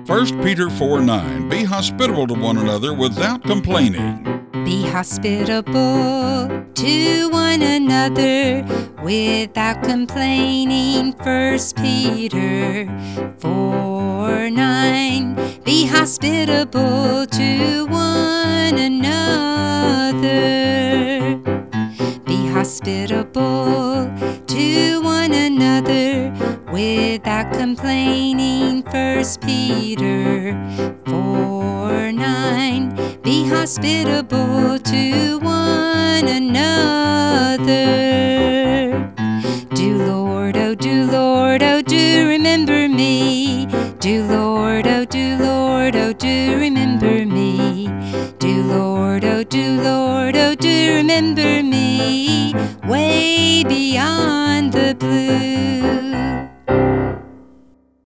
1 Peter 4:9. Be hospitable to one another without complaining. Be hospitable to one another without complaining. 1 Peter 4:9. Be hospitable to one another. Be hospitable to one another without complaining. 1 Peter 4:9. Be hospitable to one another. Do Lord, oh do Lord, oh do remember me. Do Lord, oh do Lord, oh do remember me. Do Lord, oh do Lord, oh do remember me. Way beyond the blue.